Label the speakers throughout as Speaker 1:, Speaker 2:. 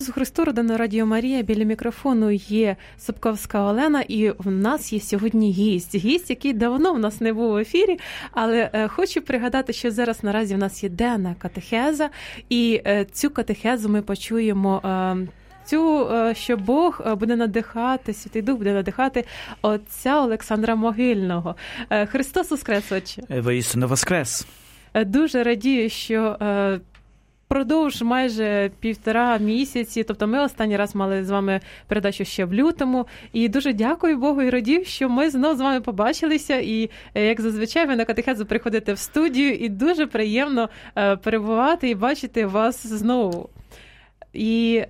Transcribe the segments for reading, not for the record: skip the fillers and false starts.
Speaker 1: Христу, родина Радіо Марія, біля мікрофону є Собковська Олена, і в нас є сьогодні гість, який давно в нас не був в ефірі, але хочу пригадати, що зараз наразі в нас є денна катехеза, і цю катехезу ми почуємо, що Бог буде надихати, Святий Дух буде надихати отця Олександра Могильного. Христос воскрес, отче!
Speaker 2: Воістину воскрес!
Speaker 1: Дуже радію, що продовж майже 1,5 місяці, тобто ми останній раз мали з вами передачу ще в лютому, і дуже дякую Богу і радію, що ми знову з вами побачилися, і як зазвичай ви на катехезу приходите в студію, і дуже приємно перебувати і бачити вас знову. І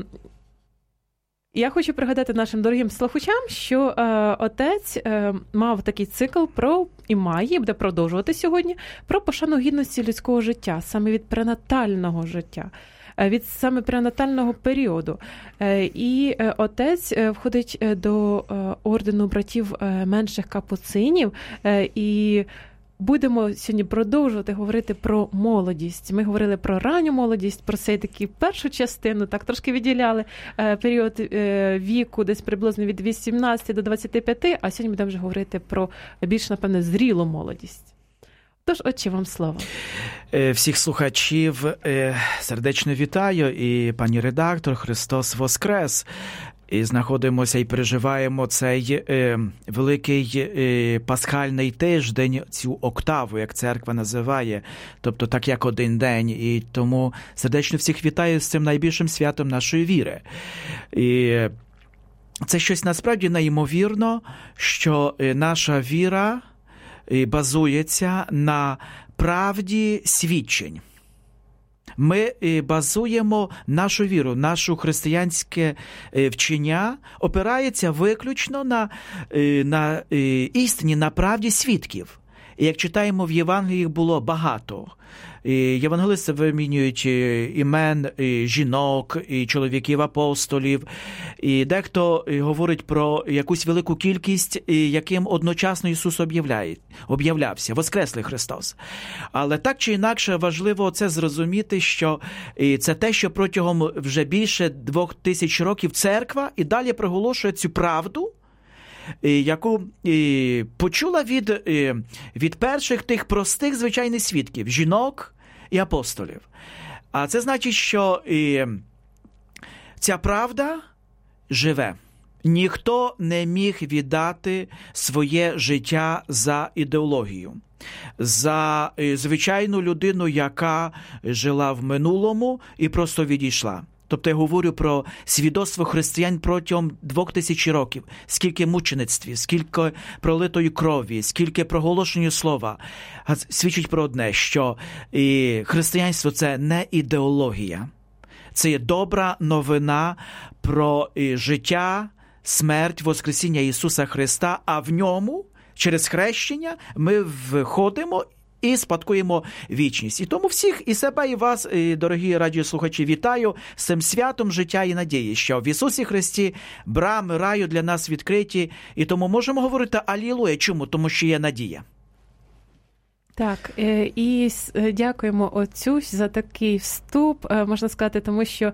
Speaker 1: я хочу пригадати нашим дорогим слухачам, що отець мав такий цикл і має, буде продовжувати сьогодні, про пошану гідності людського життя, саме від пренатального життя, від саме пренатального періоду. І отець входить до ордену братів менших капуцинів, і будемо сьогодні продовжувати говорити про молодість. Ми говорили про ранню молодість, про цей таку першу частину, так трошки відділяли період віку, десь приблизно від 18 до 25, а сьогодні будемо вже говорити про більш, напевне, зрілу молодість. Тож, отче, вам слово.
Speaker 2: Всіх слухачів сердечно вітаю, і пані редактор, Христос воскрес! І знаходимося і переживаємо цей великий пасхальний тиждень, цю октаву, як церква називає, тобто так як один день. І тому сердечно всіх вітаю з цим найбільшим святом нашої віри. І це щось насправді неймовірно, що наша віра базується на правді свідчень. Ми базуємо нашу віру, наше християнське вчення опирається виключно на істині, на правді свідків. І як читаємо в Євангелії, було багато. Євангелисти вимінюють імен жінок, і чоловіків апостолів, і дехто говорить про якусь велику кількість, яким одночасно Ісус об'являвся, воскреслий Христос. Але так чи інакше важливо це зрозуміти, що це те, що протягом вже більше 2000 років церква і далі проголошує цю правду, яку почула від перших тих простих звичайних свідків, жінок і апостолів. А це значить, що ця правда живе. Ніхто не міг віддати своє життя за ідеологію, за звичайну людину, яка жила в минулому і просто відійшла. Тобто я говорю про свідоцтво християн протягом 2000 років. Скільки мучеництвів, скільки пролитої крові, скільки проголошення слова. Свідчить про одне, що християнство – це не ідеологія. Це є добра новина про життя, смерть, воскресіння Ісуса Христа, а в ньому, через хрещення, ми виходимо і спадкуємо вічність. І тому всіх, і себе, і вас, дорогі радіослухачі, вітаю з цим святом життя і надії, що в Ісусі Христі брами раю для нас відкриті, і тому можемо говорити алілуя. Чому? Тому що є надія.
Speaker 1: Так, і дякуємо отцю за такий вступ, можна сказати, тому що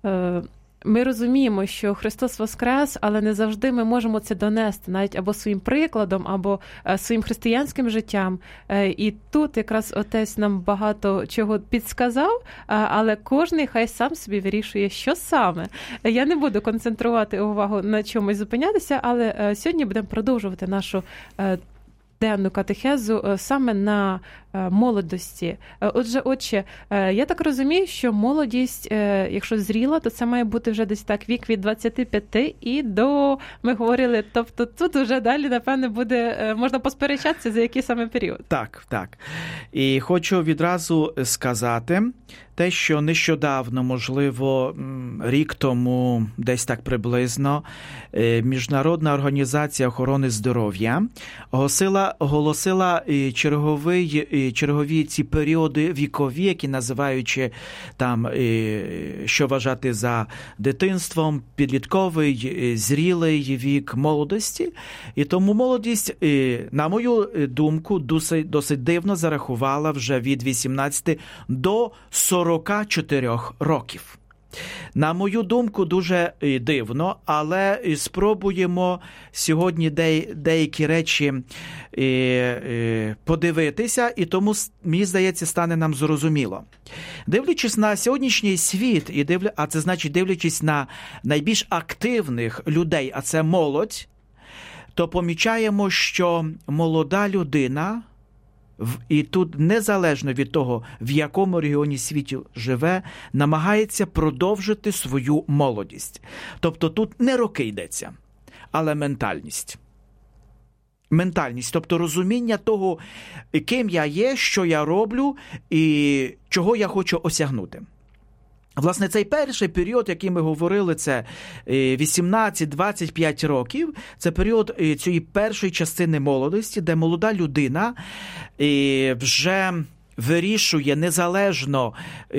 Speaker 1: ми розуміємо, що Христос воскрес, але не завжди ми можемо це донести, навіть або своїм прикладом, або своїм християнським життям. І тут якраз отець нам багато чого підсказав, але кожний хай сам собі вирішує, що саме. Я не буду концентрувати увагу на чомусь зупинятися, але сьогодні будемо продовжувати нашу денну катехезу саме на молодості. Отже, отче, я так розумію, що молодість, якщо зріла, то це має бути вже десь так вік від 25 і до, ми говорили, тобто тут вже далі, напевне, буде, можна посперечатися, за який саме період.
Speaker 2: Так. І хочу відразу сказати те, що нещодавно, можливо, рік тому, десь так приблизно, Міжнародна організація охорони здоров'я оголосила чергові ці періоди вікові, які називаючи там, що вважати за дитинством, підлітковий, зрілий вік молодості. І тому молодість, на мою думку, досить дивно зарахувала вже від 18 до 44 років. На мою думку, дуже дивно, але спробуємо сьогодні деякі речі подивитися, і тому, мені здається, стане нам зрозуміло. Дивлячись на сьогоднішній світ, а це значить дивлячись на найбільш активних людей, а це молодь, то помічаємо, що молода людина, і тут незалежно від того, в якому регіоні світу живе, намагається продовжити свою молодість. Тобто тут не роки йдеться, але ментальність. Ментальність, тобто розуміння того, ким я є, що я роблю і чого я хочу осягнути. Власне, цей перший період, який ми говорили, це 18-25 років, це період цієї першої частини молодості, де молода людина вже вирішує незалежно,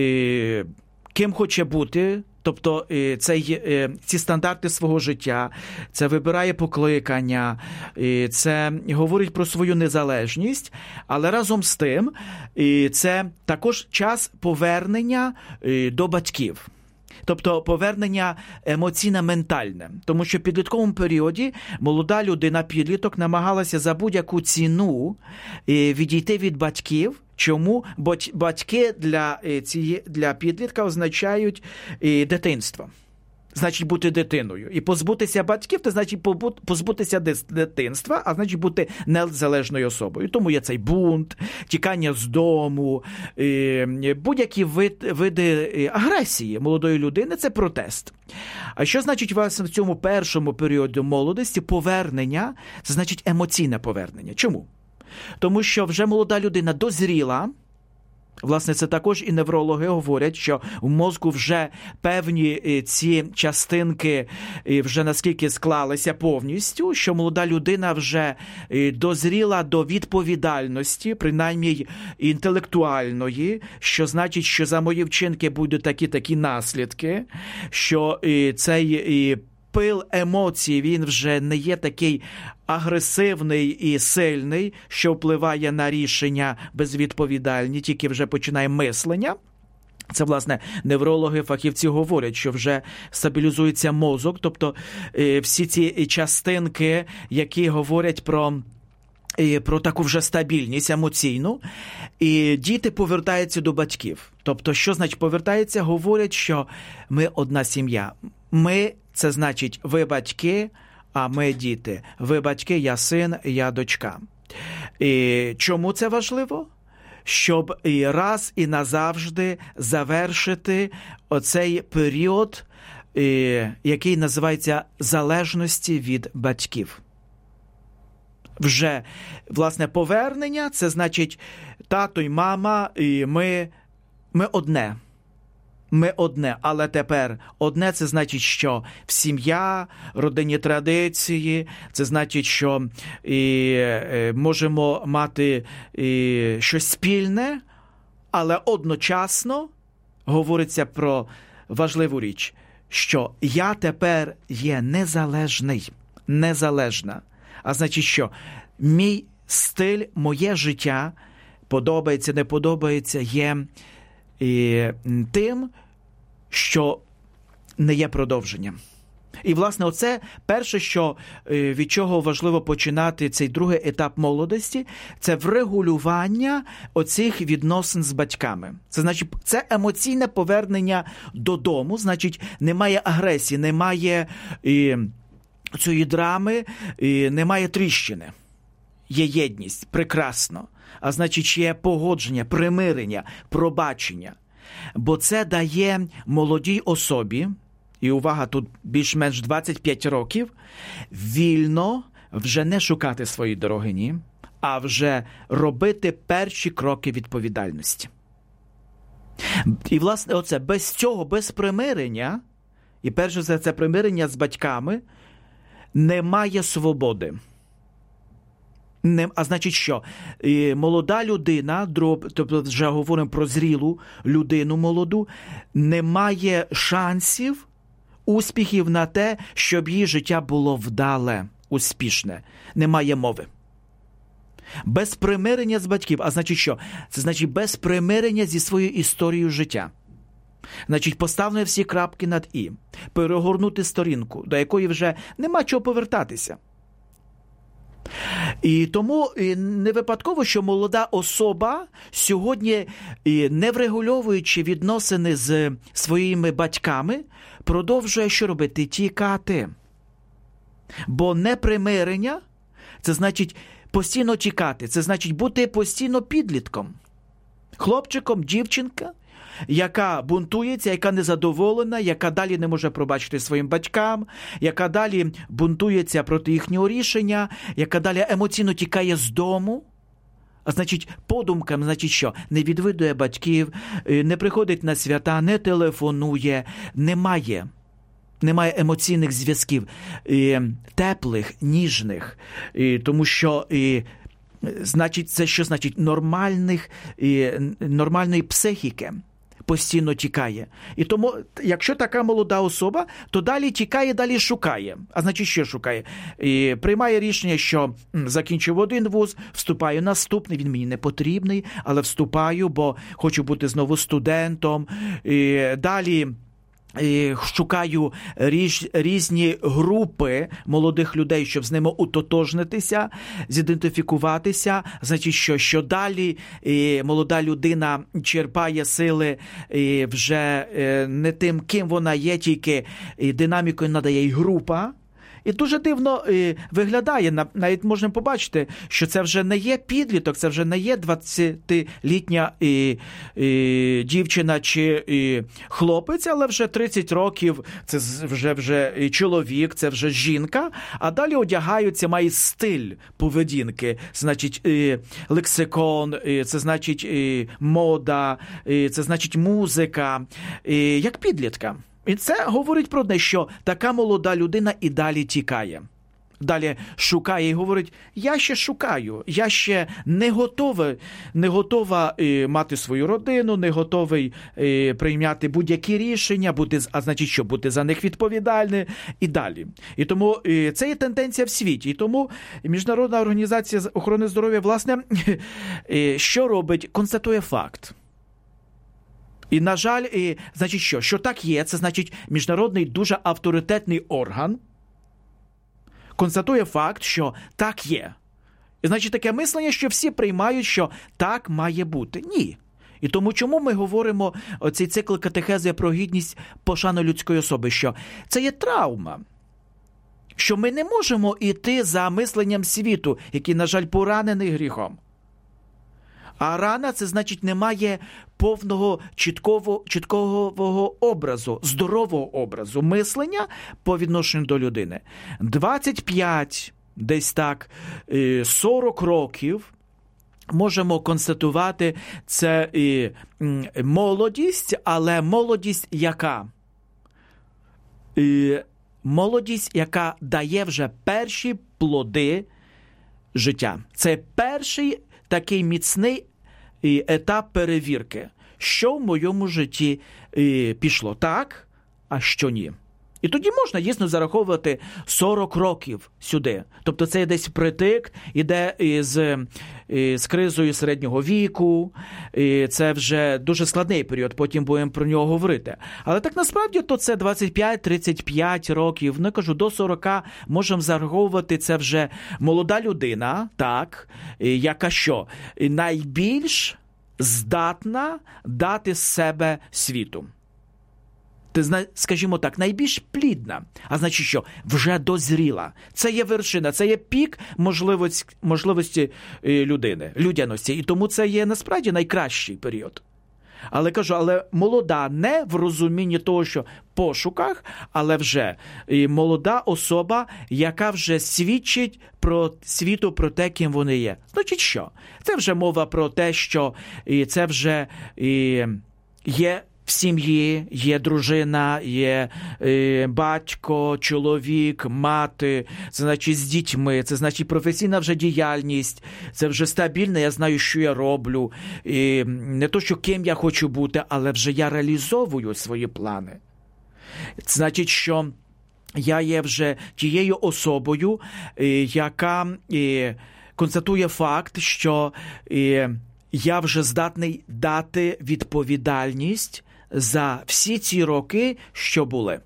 Speaker 2: ким хоче бути, тобто ці стандарти свого життя, це вибирає покликання, це говорить про свою незалежність, але разом з тим це також час повернення до батьків. Тобто повернення емоційно-ментальне. Тому що в підлітковому періоді молода людина, підліток, намагалася за будь-яку ціну відійти від батьків. Чому? Бо батьки для підлітка означають дитинство. Значить бути дитиною. І позбутися батьків, це значить позбутися дитинства, а значить бути незалежною особою. Тому є цей бунт, тікання з дому, будь-які види агресії молодої людини – це протест. А що значить власне в цьому першому періоді молодості повернення? Це значить емоційне повернення. Чому? Тому що вже молода людина дозріла. Власне, це також і неврологи говорять, що в мозку вже певні ці частинки вже наскільки склалися повністю, що молода людина вже дозріла до відповідальності, принаймні інтелектуальної, що значить, що за мої вчинки будуть такі наслідки, що цей пил емоцій, він вже не є такий агресивний і сильний, що впливає на рішення безвідповідальні, тільки вже починає мислення. Це, власне, неврологи, фахівці говорять, що вже стабілізується мозок, тобто всі ці частинки, які говорять про таку вже стабільність емоційну, і діти повертаються до батьків. Тобто, що значить повертаються? Говорять, що ми одна сім'я. Ми – це значить ви батьки, а ми діти. Ви батьки, я син, я дочка. І чому це важливо? Щоб і раз і назавжди завершити оцей період, який називається залежності від батьків. Вже, власне, повернення – це значить тато й мама, і ми одне. Ми одне, але тепер одне – це значить, що в сім'я, родинні традиції, це значить, що можемо мати щось спільне, але одночасно говориться про важливу річ, що я тепер є незалежна. А значить, що мій стиль, моє життя, подобається, не подобається, є тим, що не є продовженням. І, власне, оце перше, від чого важливо починати цей другий етап молодості, це врегулювання оцих відносин з батьками. Це значить, це емоційне повернення додому, значить, немає агресії, немає цієї драми, немає тріщини. Є єдність, прекрасно. А значить, є погодження, примирення, пробачення. Бо це дає молодій особі, і увага, тут більш-менш 25 років, вільно вже не шукати свої дорогині, а вже робити перші кроки відповідальності. І, власне, оце, без цього, без примирення, і перше за це примирення з батьками, немає свободи. А значить, що молода людина, тобто вже говоримо про зрілу людину молоду, не має шансів, успіхів на те, щоб її життя було вдале, успішне. Немає мови. Без примирення з батьків. А значить що? Це значить без примирення зі своєю історією життя. Значить, поставити всі крапки над «і», перегорнути сторінку, до якої вже нема чого повертатися. І тому не випадково, що молода особа сьогодні, не врегульовуючи відносини з своїми батьками, продовжує що робити? Тікати. Бо непримирення – це значить постійно тікати, це значить бути постійно підлітком. Хлопчиком, дівчинка, яка бунтується, яка незадоволена, яка далі не може пробачити своїм батькам, яка далі бунтується проти їхнього рішення, яка далі емоційно тікає з дому. А значить, подумкам, значить що? Не відвідує батьків, не приходить на свята, не телефонує, немає емоційних зв'язків, теплих, ніжних, тому що значить, це що значить? Нормальної психіки постійно тікає. І тому, якщо така молода особа, то далі тікає, далі шукає. А значить, що шукає? І приймає рішення, що закінчив один вуз, вступаю в наступний, він мені не потрібний, але вступаю, бо хочу бути знову студентом. І далі шукаю різні групи молодих людей, щоб з ними утотожнитися, зідентифікуватися. Значить, що далі молода людина черпає сили вже не тим, ким вона є, тільки динамікою надає їй група. І дуже дивно виглядає, навіть можна побачити, що це вже не є підліток, це вже не є 20-літня дівчина чи хлопець, але вже 30 років, це вже чоловік, це вже жінка, а далі одягаються, має стиль поведінки, значить лексикон, це значить мода, це значить музика, як підлітка. І це говорить про те, що така молода людина і далі тікає. Далі шукає і говорить, я ще шукаю, я ще не готова мати свою родину, не готовий прийняти будь-які рішення, а значить, що бути за них відповідальним і далі. І тому це є тенденція в світі. І тому Міжнародна організація охорони здоров'я, власне, що робить? Констатує факт. І, на жаль, значить що так є, це значить міжнародний дуже авторитетний орган констатує факт, що так є. І, значить, таке мислення, що всі приймають, що так має бути. Ні. І тому чому ми говоримо оцей цикл катехези про гідність, пошану людської особи, що це є травма. Що ми не можемо йти за мисленням світу, який, на жаль, поранений гріхом. А рана – це значить немає повного чіткого образу, здорового образу мислення по відношенню до людини. 25, десь так, 40 років можемо констатувати, це молодість, але молодість яка? Молодість, яка дає вже перші плоди життя. Це перший такий міцний етап перевірки, що в моєму житті пішло так, а що ні. І тоді можна, дійсно, зараховувати 40 років сюди. Тобто це десь притик, іде з кризою середнього віку, і це вже дуже складний період, потім будемо про нього говорити. Але так насправді то це 25-35 років, ну, кажу, до 40 можемо зараховувати, це вже молода людина, так, яка що? Найбільш здатна дати з себе світу. Скажімо так, найбільш плідна, а значить що? Вже дозріла. Це є вершина, це є пік можливості людини, людяності. І тому це є насправді найкращий період. Але кажу, але молода не в розумінні того, що в пошуках, але вже молода особа, яка вже свідчить про світу, про те, ким вони є. Значить що? Це вже мова про те, що це вже є в сім'ї, є дружина, є батько, чоловік, мати, це значить з дітьми, це значить професійна вже діяльність, це вже стабільне, я знаю, що я роблю, і не то, що ким я хочу бути, але вже я реалізовую свої плани. Це значить, що я є вже тією особою, яка констатує факт, що я вже здатний дати відповідальність за всі ці роки, що були.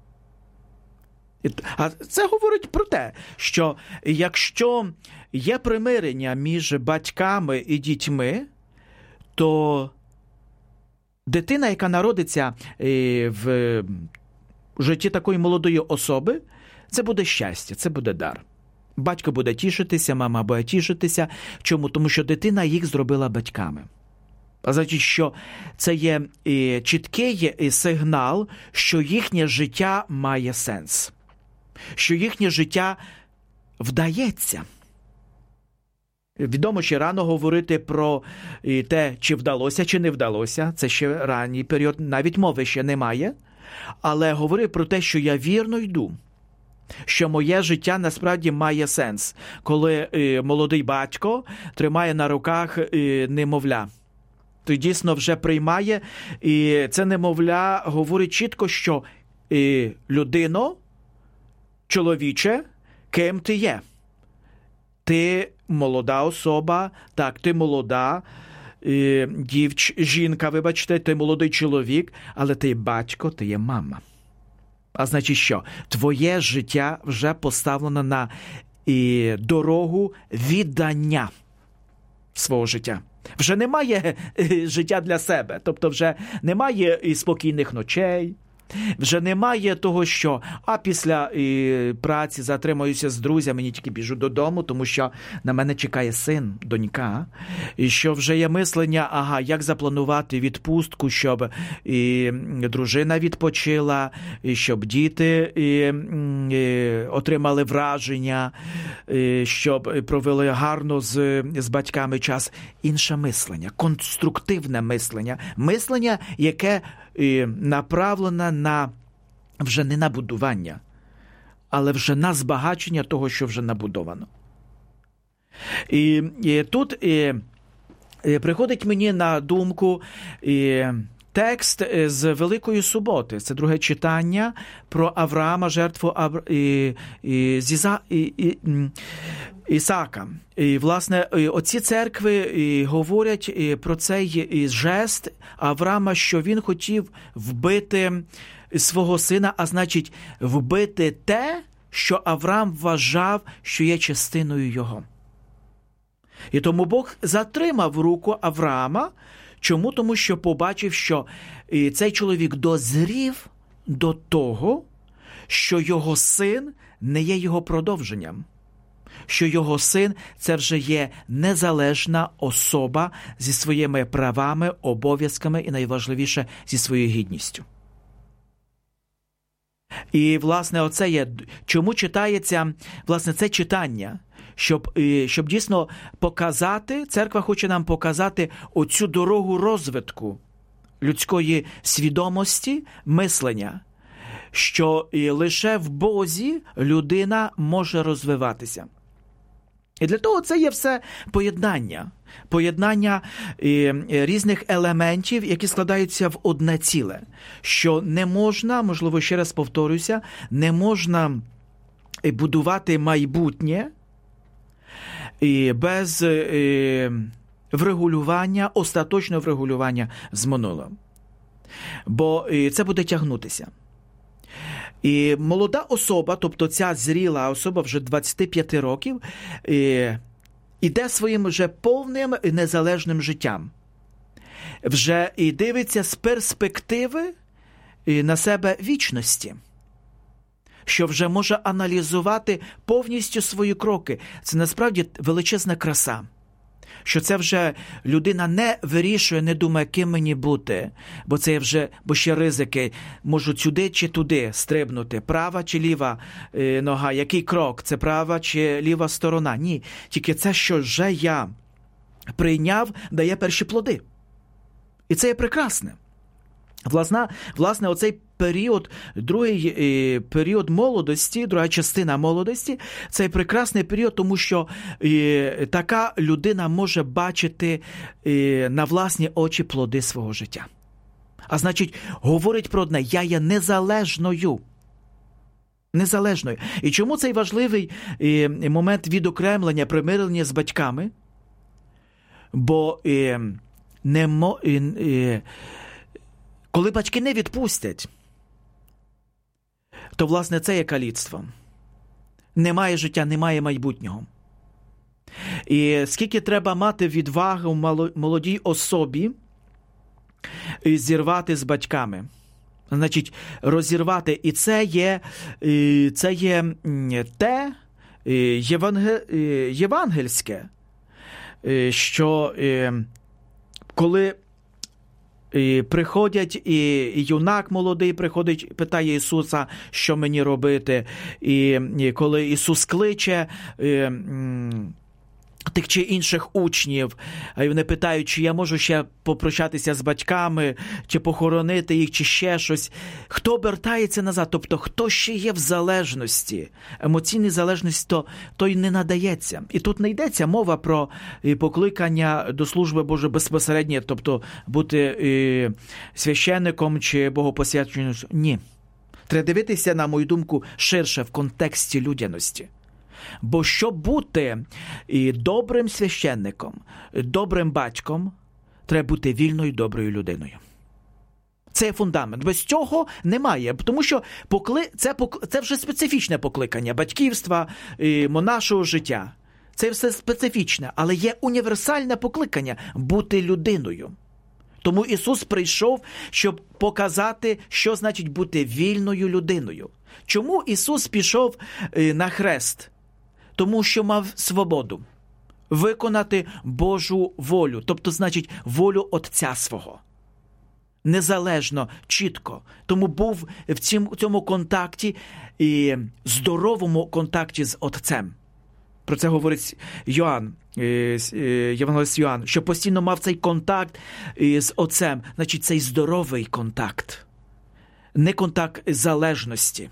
Speaker 2: А це говорить про те, що якщо є примирення між батьками і дітьми, то дитина, яка народиться в житті такої молодої особи, це буде щастя, це буде дар. Батько буде тішитися, мама буде тішитися. Чому? Тому що дитина їх зробила батьками. А значить, що це є чіткий сигнал, що їхнє життя має сенс. Що їхнє життя вдається. Відомо, ще рано говорити про те, чи вдалося, чи не вдалося. Це ще ранній період, навіть мови ще немає. Але говорю про те, що я вірно йду. Що моє життя насправді має сенс. Коли молодий батько тримає на руках немовля. То дійсно вже приймає. І це немовля говорить чітко, що людино, чоловіче, ким ти є? Ти молода особа, так, ти молода жінка, вибачте, ти молодий чоловік, але ти батько, ти є мама. А значить що? Твоє життя вже поставлено на дорогу віддання свого життя. Вже немає життя для себе, тобто вже немає спокійних ночей, вже немає того, що після праці затримуюся з друзями, тільки біжу додому, тому що на мене чекає син, донька, і що вже є мислення, як запланувати відпустку, щоб дружина відпочила, і щоб діти отримали враження, щоб провели гарно з батьками час. Інше мислення, конструктивне мислення, мислення, яке направлена на вже не на будування, але вже на збагачення того, що вже набудовано. І тут приходить мені на думку текст з Великої Суботи. Це друге читання про Авраама, жертву Ісаака. І, власне, оці церкви говорять про цей жест Авраама, що він хотів вбити свого сина, а значить, вбити те, що Авраам вважав, що є частиною його. І тому Бог затримав руку Авраама. Чому? Тому що побачив, що цей чоловік дозрів до того, що його син не є його продовженням. Що його син – це вже є незалежна особа зі своїми правами, обов'язками і, найважливіше, зі своєю гідністю. І, власне, оце є, чому читається, власне, це читання, щоб дійсно показати, церква хоче нам показати оцю дорогу розвитку людської свідомості, мислення, що лише в Бозі людина може розвиватися. І для того це є все поєднання різних елементів, які складаються в одне ціле. Що не можна, можливо, ще раз повторюся, не можна будувати майбутнє без врегулювання, остаточного врегулювання з минулим. Бо це буде тягнутися. І молода особа, тобто ця зріла особа вже 25 років, іде своїм вже повним незалежним життям. Вже і дивиться з перспективи на себе вічності. Що вже може аналізувати повністю свої кроки. Це насправді величезна краса. Що це вже людина не вирішує, не думає, ким мені бути, бо ще ризики, можуть сюди чи туди стрибнути, права чи ліва нога, який крок, це права чи ліва сторона. Ні, тільки це, що вже я прийняв, дає перші плоди. І це є прекрасне. Власне, оцей період, другий період молодості, друга частина молодості, цей прекрасний період, тому що така людина може бачити на власні очі плоди свого життя. А значить, говорить про одне, я є незалежною. Незалежною. І чому цей важливий момент відокремлення, примирення з батьками? Бо Коли батьки не відпустять, то, власне, це є каліцтво. Немає життя, немає майбутнього. І скільки треба мати відваги у молодій особі зірвати з батьками. Значить, розірвати. І це є те євангельське, що коли приходять, і юнак молодий приходить, питає Ісуса, що мені робити. І коли Ісус кличе тих чи інших учнів, і вони питають, чи я можу ще попрощатися з батьками, чи похоронити їх, чи ще щось. Хто обертається назад, тобто хто ще є в залежності, емоційній залежності, то й не надається. І тут не йдеться мова про покликання до служби Божої безпосередньо, тобто бути священником чи богопосвяченим. Ні. Треба дивитися, на мою думку, ширше в контексті людяності. Бо щоб бути добрим священником, добрим батьком, треба бути вільною, доброю людиною. Це є фундамент. Без цього немає. Тому що це вже специфічне покликання батьківства, монашого життя. Це все специфічне, але є універсальне покликання – бути людиною. Тому Ісус прийшов, щоб показати, що значить бути вільною людиною. Чому Ісус пішов на хрест? Тому що мав свободу виконати Божу волю, тобто, значить, волю Отця свого. Незалежно, чітко. Тому був в цьому контакті, здоровому контакті з Отцем. Про це говорить Йоанн, євангелист Йоанн, що постійно мав цей контакт з Отцем. Значить, цей здоровий контакт, не контакт залежності.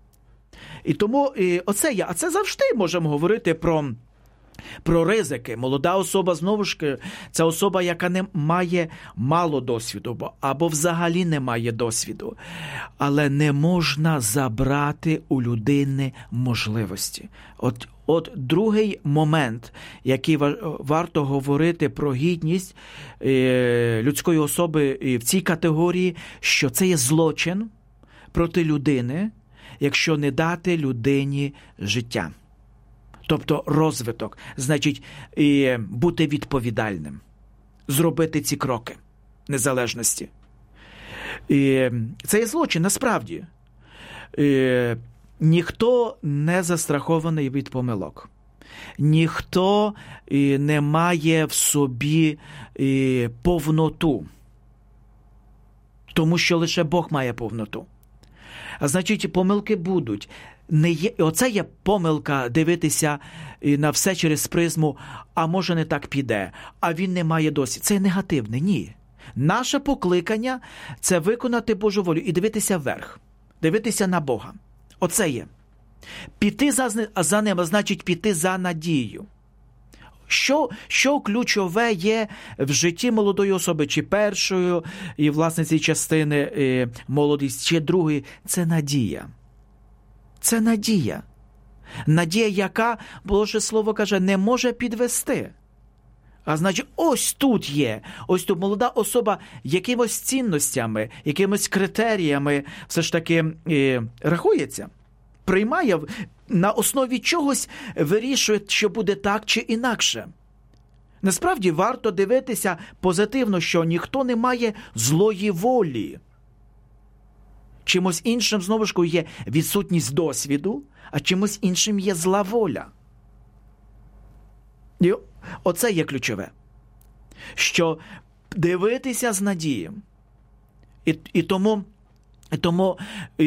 Speaker 2: І тому а це завжди можемо говорити про ризики. Молода особа, знову ж, це особа, яка не має мало досвіду, або взагалі не має досвіду. Але не можна забрати у людини можливості. От другий момент, який варто говорити про гідність людської особи в цій категорії, що це є злочин проти людини, якщо не дати людині життя. Тобто розвиток, значить, бути відповідальним, зробити ці кроки незалежності. Це є злочин, насправді. Ніхто не застрахований від помилок. Ніхто не має в собі повноту. Тому що лише Бог має повноту. А значить, помилки будуть. Оце є помилка дивитися на все через призму, а може не так піде, а він не має досвіду. Це негативне, ні. Наше покликання – це виконати Божу волю і дивитися вверх, дивитися на Бога. Оце є. Піти за ним, значить піти за надією. Що ключове є в житті молодої особи, чи першої, і власне цієї частини молодість, чи другої – це надія. Це надія. Надія, яка, Боже Слово каже, не може підвести. А значить, ось тут є, ось тут молода особа якимось цінностями, якимось критеріями все ж таки рахується, приймає, на основі чогось вирішує, що буде так чи інакше. Насправді, варто дивитися позитивно, що ніхто не має злої волі. Чимось іншим, знову ж є відсутність досвіду, а чимось іншим є зла воля. І оце є ключове. Що дивитися з надією. І тому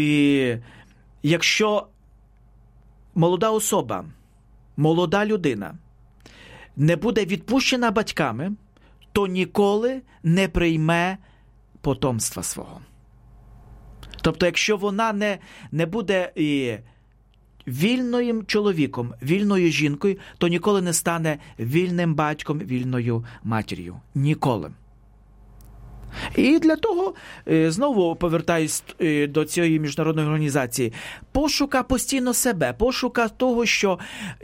Speaker 2: якщо молода особа, молода людина не буде відпущена батьками, то ніколи не прийме потомства свого. Тобто, якщо вона не буде вільним чоловіком, вільною жінкою, то ніколи не стане вільним батьком, вільною матір'ю. Ніколи. І для того, знову повертаюсь до цієї міжнародної організації, пошука постійно себе, пошука того, що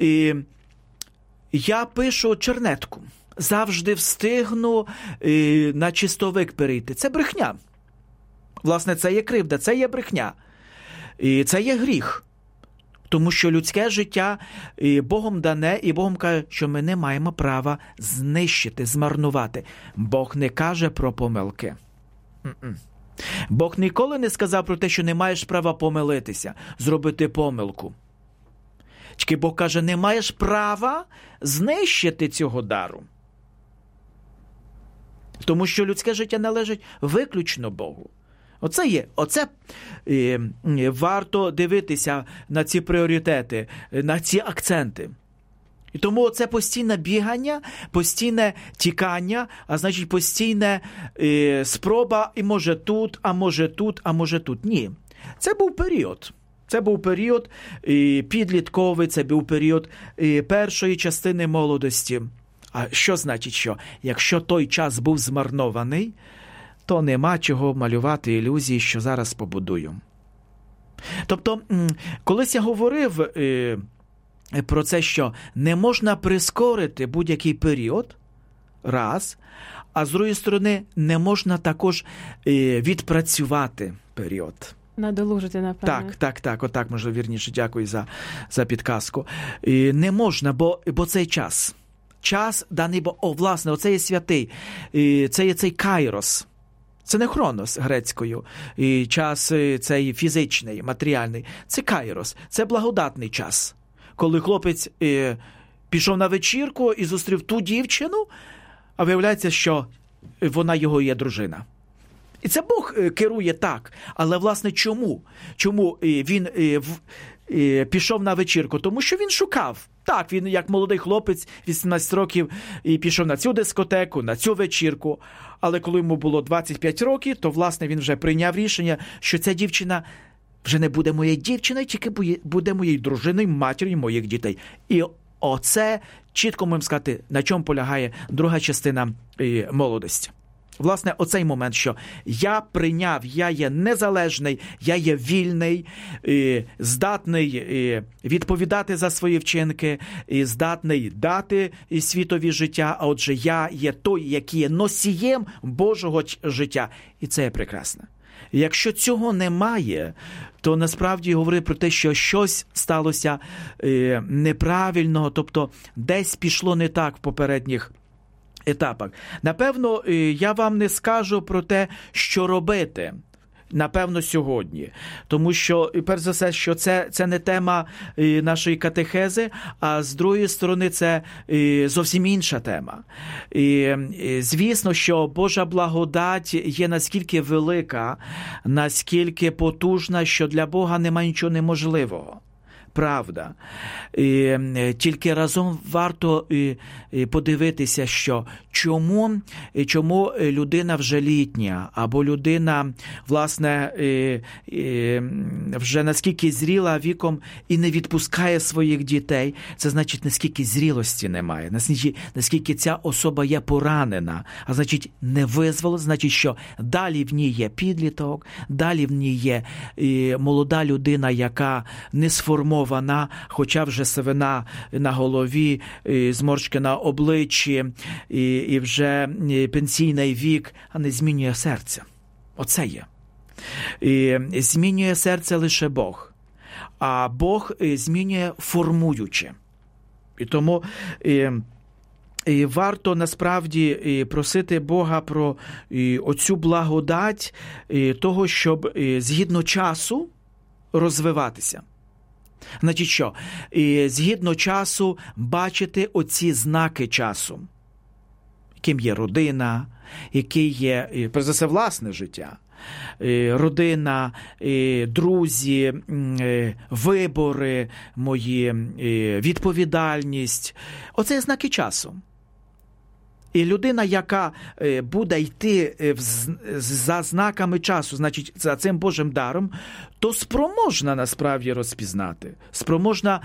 Speaker 2: я пишу чернетку, завжди встигну на чистовик перейти. Це брехня. Власне, це є кривда, це є брехня. І це є гріх. Тому що людське життя Богом дане, і Богом каже, що ми не маємо права знищити, змарнувати. Бог не каже про помилки. Бог ніколи не сказав про те, що не маєш права помилитися, зробити помилку. Тільки Бог каже, не маєш права знищити цього дару. Тому що людське життя належить виключно Богу. Оце варто дивитися на ці пріоритети, на ці акценти. І тому це постійне бігання, постійне тікання, а значить постійне спроба, і може тут, а може тут, а може тут. Ні. Це був період. Це був період підлітковий, це був період першої частини молодості. А що значить що? Якщо той час був змарнований, то нема чого малювати ілюзії, що зараз побудую. Тобто, колись я говорив про це, що не можна прискорити будь-який період, раз, а з другої сторони, не можна також відпрацювати період.
Speaker 1: Надолужити, напевно.
Speaker 2: Так, отак, можливо, вірніше, дякую за підказку. Не можна, бо цей час. Час даний, власне, оце є святий, це є цей кайрос. Це не хронос грецькою, і час цей фізичний, матеріальний. Це кайрос, це благодатний час. Коли хлопець пішов на вечірку і зустрів ту дівчину, а виявляється, що вона його є дружина. І це Бог керує так. Але, власне, чому? Чому він пішов на вечірку? Тому що він шукав. Так, він як молодий хлопець, 18 років, і пішов на цю дискотеку, на цю вечірку. Але коли йому було 25 років, то, власне, він вже прийняв рішення, що ця дівчина вже не буде моєю дівчиною, тільки буде моєю дружиною, матір'ю моїх дітей. І оце чітко можемо сказати, на чому полягає друга частина молодості. Власне, оцей момент, що я прийняв, я є незалежний, я є вільний, здатний відповідати за свої вчинки, здатний дати світові життя, а отже, я є той, який є носієм Божого життя. І це є прекрасно. Якщо цього немає, то насправді говорить про те, що щось сталося неправильного, тобто десь пішло не так в попередніх етапах. Напевно, я вам не скажу про те, що робити, напевно, сьогодні. Тому що, перш за все, що це не тема нашої катехези, а з другої сторони, це зовсім інша тема. І, звісно, що Божа благодать є наскільки велика, наскільки потужна, що для Бога немає нічого неможливого. Правда. Тільки разом варто подивитися, що чому людина вже літня, або людина, власне, вже наскільки зріла віком і не відпускає своїх дітей, це значить, наскільки зрілості немає, наскільки ця особа є поранена, а значить, не визволена, значить, що далі в ній є підліток, далі в ній є молода людина, яка не сформована, хоча вже сивина на голові, зморшки на обличчі, і вже пенсійний вік, а не змінює серце. Оце є. І змінює серце лише Бог. А Бог змінює формуючи. І тому і варто насправді просити Бога про оцю благодать того, щоб згідно часу розвиватися. Значить що? Згідно часу бачити оці знаки часу. Яким є родина, який є, перш за все, власне життя. Родина, друзі, вибори мої, відповідальність. Оце знаки часу. І людина, яка буде йти за знаками часу, значить, за цим Божим даром, то спроможна насправді розпізнати, спроможна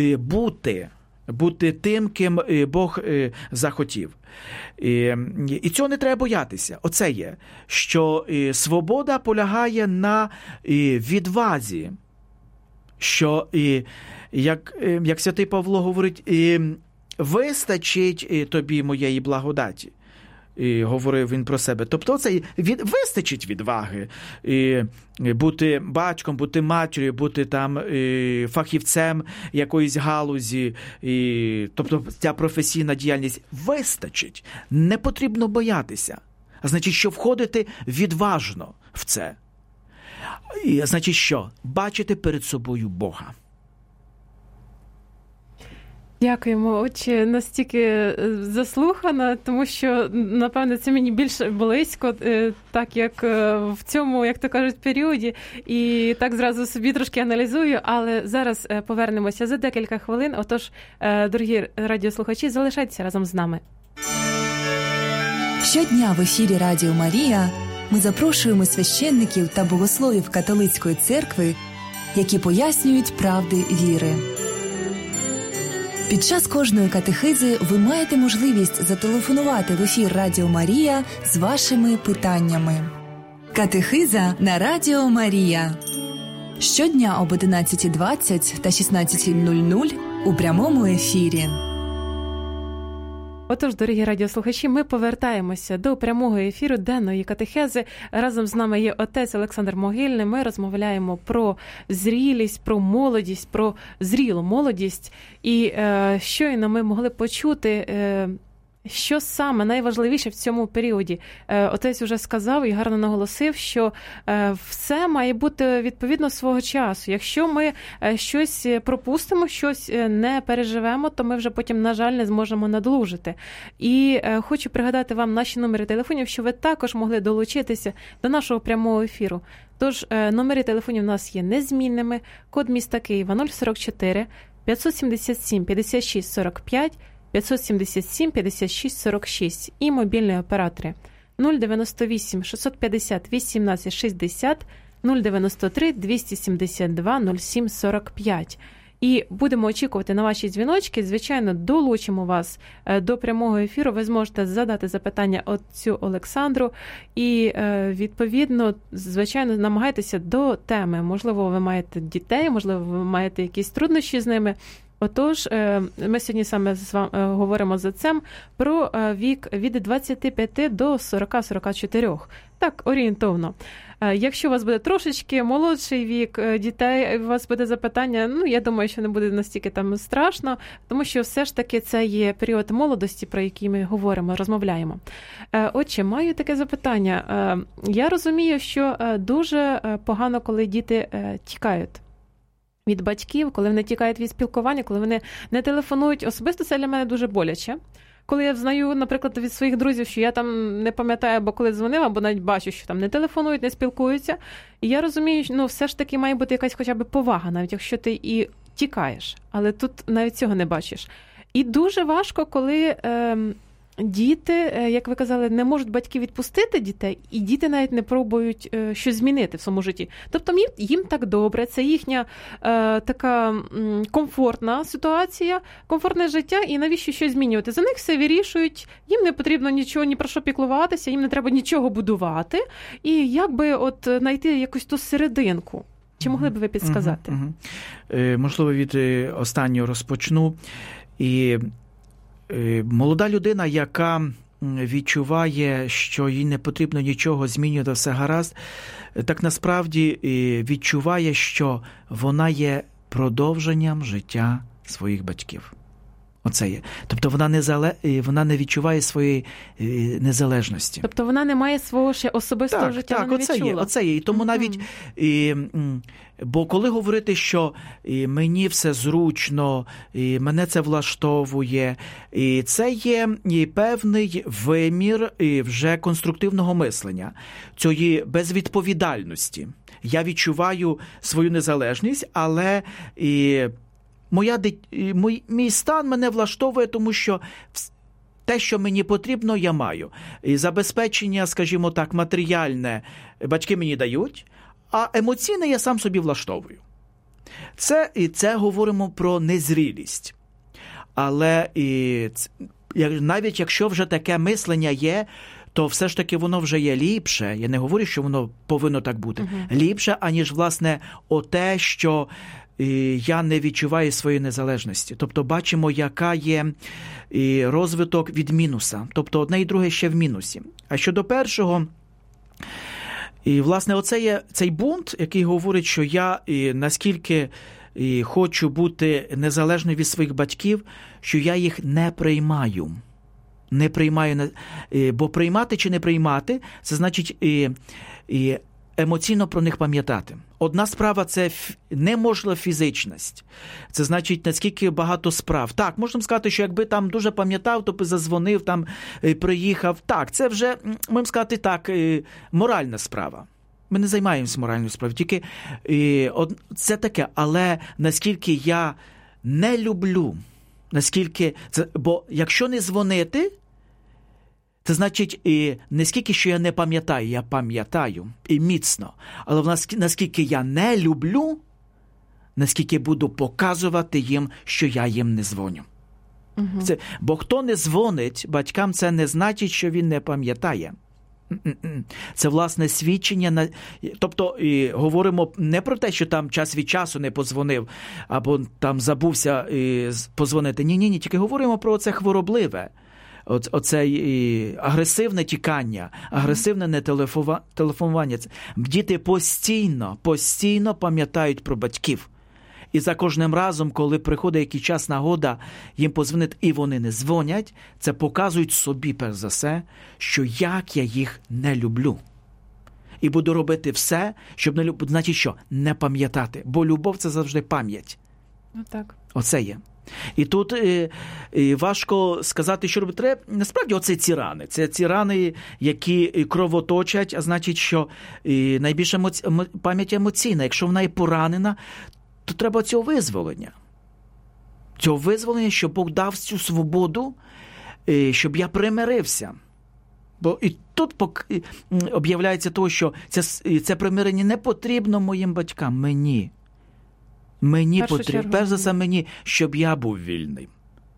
Speaker 2: бути тим, ким Бог захотів. І цього не треба боятися. Оце є, що свобода полягає на відвазі, що, як святий Павло говорить, вистачить тобі моєї благодаті. і говорив він про себе. Тобто це вистачить відваги. І бути батьком, бути матір'ю, бути там фахівцем якоїсь галузі. Тобто ця професійна діяльність вистачить. Не потрібно боятися. А значить, що входити відважно в це. І значить, що? Бачити перед собою Бога.
Speaker 1: Дякуємо, отче, настільки заслухано, тому що, напевно, це мені більш близько, так як в цьому, як то кажуть, періоді, і так зразу собі трошки аналізую, але зараз повернемося за декілька хвилин. Отож, дорогі радіослухачі, залишайтеся разом з нами.
Speaker 3: Щодня в ефірі Радіо Марія ми запрошуємо священників та богословів католицької церкви, які пояснюють правди віри. Під час кожної катехизи ви маєте можливість зателефонувати в ефір Радіо Марія з вашими питаннями. Катехиза на Радіо Марія. Щодня об 11:20 та 16:00 у прямому ефірі.
Speaker 1: Отож, дорогі радіослухачі, ми повертаємося до прямого ефіру денної катехези. Разом з нами є отець Олександр Могильний. Ми розмовляємо про зрілість, про молодість, про зрілу молодість. І щойно ми могли почути, що саме найважливіше в цьому періоді. Отець уже сказав і гарно наголосив, що все має бути відповідно свого часу. Якщо ми щось пропустимо, щось не переживемо, то ми вже потім, на жаль, не зможемо надолужити. І хочу пригадати вам наші номери телефонів, щоб ви також могли долучитися до нашого прямого ефіру. Тож, номери телефонів у нас є незмінними. Код міста Києва 044 577 56 45, 577 56 46 і мобільні оператори 098 650 18 60, 093 272 07 45. І будемо очікувати на ваші дзвіночки. Звичайно, долучимо вас до прямого ефіру. Ви зможете задати запитання отцю Олександру. І, відповідно, звичайно, намагайтеся до теми. Можливо, ви маєте дітей, можливо, ви маєте якісь труднощі з ними. Отож, ми сьогодні саме з вами говоримо з отцем про вік від 25 до 40-44. Так, орієнтовно. Якщо у вас буде трошечки молодший вік дітей, у вас буде запитання, я думаю, що не буде настільки там страшно, тому що все ж таки це є період молодості, про який ми говоримо, розмовляємо. Отже, маю таке запитання. Я розумію, що дуже погано, коли діти тікають від батьків, коли вони тікають від спілкування, коли вони не телефонують. Особисто це для мене дуже боляче. Коли я знаю, наприклад, від своїх друзів, що я там не пам'ятаю, або коли дзвонив, або навіть бачу, що там не телефонують, не спілкуються. І я розумію, що все ж таки має бути якась хоча б повага, навіть якщо ти і тікаєш. Але тут навіть цього не бачиш. І дуже важко, коли діти, як ви казали, не можуть батьки відпустити дітей, і діти навіть не пробують щось змінити в своєму житті. Тобто їм так добре, це їхня така комфортна ситуація, комфортне життя, і навіщо щось змінювати? За них все вирішують, їм не потрібно нічого, ні про що піклуватися, їм не треба нічого будувати, і якби знайти якусь ту серединку. Чи могли б ви підсказати?
Speaker 2: Можливо, від останнього розпочну. І молода людина, яка відчуває, що їй не потрібно нічого змінювати, все гаразд, так насправді відчуває, що вона є продовженням життя своїх батьків. Оце є. Тобто вона не відчуває своєї незалежності.
Speaker 1: Тобто вона не має свого ще особистого життя,
Speaker 2: так,
Speaker 1: не відчула.
Speaker 2: Оце є. І тому навіть, бо коли говорити, що мені все зручно, і мене це влаштовує, і це є певний вимір вже конструктивного мислення, цієї безвідповідальності. Я відчуваю свою незалежність, але мій стан мене влаштовує, тому що те, що мені потрібно, я маю. І забезпечення, скажімо так, матеріальне батьки мені дають, а емоційне я сам собі влаштовую. Це говоримо про незрілість. Але навіть якщо вже таке мислення є, то все ж таки воно вже є ліпше. Я не говорю, що воно повинно так бути. Ліпше, аніж, власне, оте, що я не відчуваю своєї незалежності. Тобто бачимо, яка є розвиток від мінуса. Тобто одне і друге ще в мінусі. А щодо першого, і, власне, оце є цей бунт, який говорить, що я наскільки хочу бути незалежною від своїх батьків, що я їх не приймаю. Не приймаю, бо приймати чи не приймати, це значить емоційно про них пам'ятати. Одна справа – це неможлива фізичність. Це значить, наскільки багато справ. Так, можна сказати, що якби там дуже пам'ятав, то би зазвонив, там приїхав. Так, це вже, можна сказати так, моральна справа. Ми не займаємося моральною справою, тільки це таке. Але наскільки я не люблю, наскільки бо якщо не дзвонити, це значить, не скільки, що я не пам'ятаю, я пам'ятаю і міцно. Але наскільки я не люблю, наскільки буду показувати їм, що я їм не дзвоню. Угу. Бо хто не дзвонить батькам, це не значить, що він не пам'ятає. Це, власне, свідчення. Тобто, говоримо не про те, що там час від часу не подзвонив, або там забувся подзвонити. Ні, тільки говоримо про це хворобливе. Оце агресивне тікання, агресивне нетелефонування. Діти постійно пам'ятають про батьків. І за кожним разом, коли приходить якийсь час, нагода їм подзвонити, і вони не дзвонять, це показують собі, перш за все, що як я їх не люблю. І буду робити все, щоб значить що? Не пам'ятати. Бо любов – це завжди пам'ять.
Speaker 1: Ну так.
Speaker 2: Оце є. І тут важко сказати, що робити треба. Насправді, оце ці рани. Це ці рани, які кровоточать, а значить, що найбільша пам'ять емоційна. Якщо вона є поранена, то треба цього визволення. Цього визволення, щоб Бог дав цю свободу, щоб я примирився. Бо і тут об'являється того, що це примирення не потрібно моїм батькам, мені. Мені потрібно, перш за все мені, щоб я був вільним.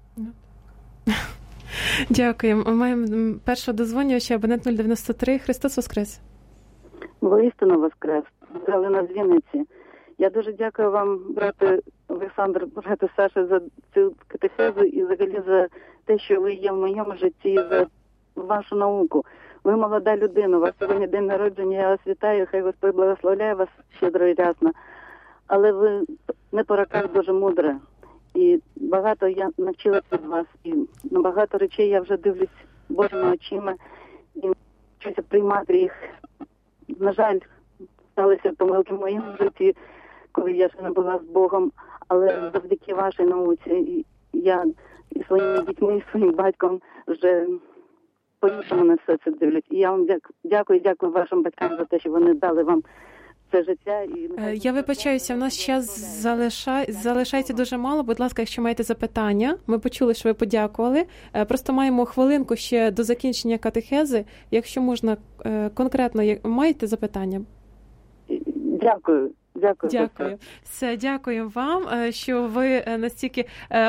Speaker 1: Дякуємо. Ми маємо першого дозвонювача, абонент 093. Христос Воскрес.
Speaker 4: Воістину Воскрес. Галина з Вінниці. Я дуже дякую вам, брате Олександр, брате Саша, за цю катехезу і взагалі за те, що ви є в моєму житті, за вашу науку. Ви молода людина, у вас сьогодні день народження, я вас вітаю, хай Господь благословляє вас щедро і рясно. Але ви не по роках дуже мудре. І багато я навчилась від вас. І на багато речей я вже дивлюсь Божими очима. І вчуся приймати їх. На жаль, сталися помилки в моєму житті, коли я ще не була з Богом. Але завдяки вашій науці я і своїми дітьми, і своїм батьком вже по-іншому на все це дивлюсь. І я вам дякую вашим батькам за те, що вони дали вам це життя.
Speaker 1: Я вибачаюся, в нас час залишається дуже мало. Будь ласка, якщо маєте запитання, ми почули, що ви подякували. Просто маємо хвилинку ще до закінчення катехези. Якщо можна конкретно, маєте запитання?
Speaker 4: Дякую.
Speaker 1: Дякую. Все, дякую вам, що ви настільки...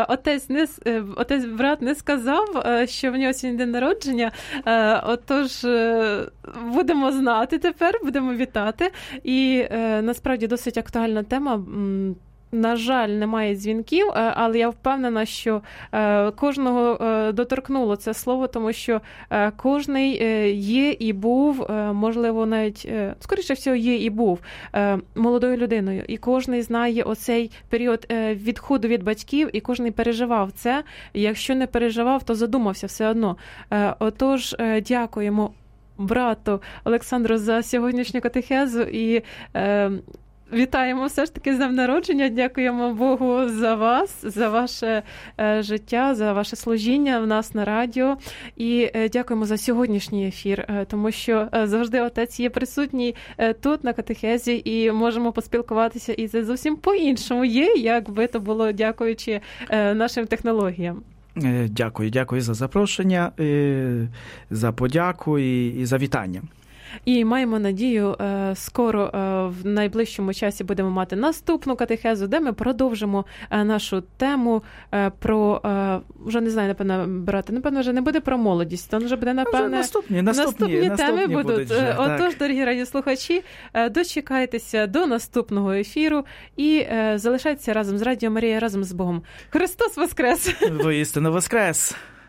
Speaker 1: Брат не сказав, що в нього сьогодні день народження. Отож, будемо знати тепер, будемо вітати. І насправді досить актуальна тема. На жаль, немає дзвінків, але я впевнена, що кожного доторкнуло це слово, тому що кожний є і був, можливо, навіть, скоріше всього, є і був молодою людиною. І кожний знає оцей період відходу від батьків, і кожний переживав це. І якщо не переживав, то задумався все одно. Отож, дякуємо брату Олександру за сьогоднішню катехезу і вітаємо все ж таки з днем народження. Дякуємо Богу за вас, за ваше життя, за ваше служіння в нас на радіо. І дякуємо за сьогоднішній ефір, тому що завжди отець є присутній тут на катехезі і можемо поспілкуватися. І це зовсім по-іншому є, якби то було дякуючи нашим технологіям.
Speaker 2: Дякую за запрошення, за подяку і за вітання.
Speaker 1: І маємо надію, скоро в найближчому часі будемо мати наступну катехезу, де ми продовжимо нашу тему про, вже не знаю, напевно, вже не буде про молодість, то вже буде, напевне, наступні теми будуть. Отож, дорогі радіослухачі, дочекайтеся до наступного ефіру і залишайтеся разом з Радіо Марія, разом з Богом. Христос Воскрес!
Speaker 2: Воістину Воскрес!